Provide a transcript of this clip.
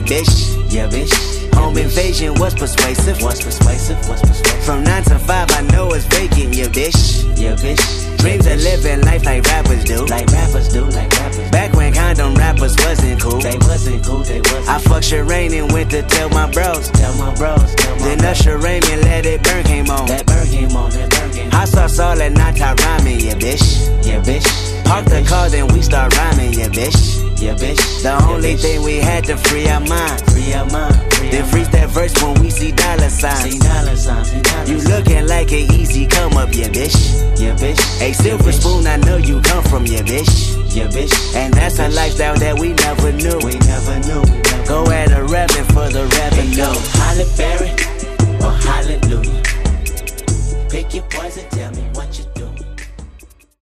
bitch. Yeah, bitch. Home invasion was persuasive. Was persuasive, was persuasive. From 9 to 5, I know it's vacant, yeah, bitch. Yeah, bitch. Dreams of living life like rappers do. Like rappers do, like rappers do. Back when condom rappers wasn't cool. They wasn't cool, they wasn't. I fucked Shireen and went to tell my bros. Tell my bros, tell my Then Usher Raymond Let It Burn came on. That burn came on, that burn came on. Hot sauce all that nata rhyming, yeah, bitch. Yeah, bitch. Park the car, then we start rhyming, yeah, bitch. Yeah, bitch. The only thing we had to free our mind. Free our mind. Then freeze that verse when we see dollar signs. See dollar signs, see dollar signs. You looking like an easy come up, yeah, bitch. Yeah, bitch. A silver spoon, I know you come from, yeah, bitch. Yeah, bitch. And that's a lifestyle that we never knew. We never knew. Go at a rapping for the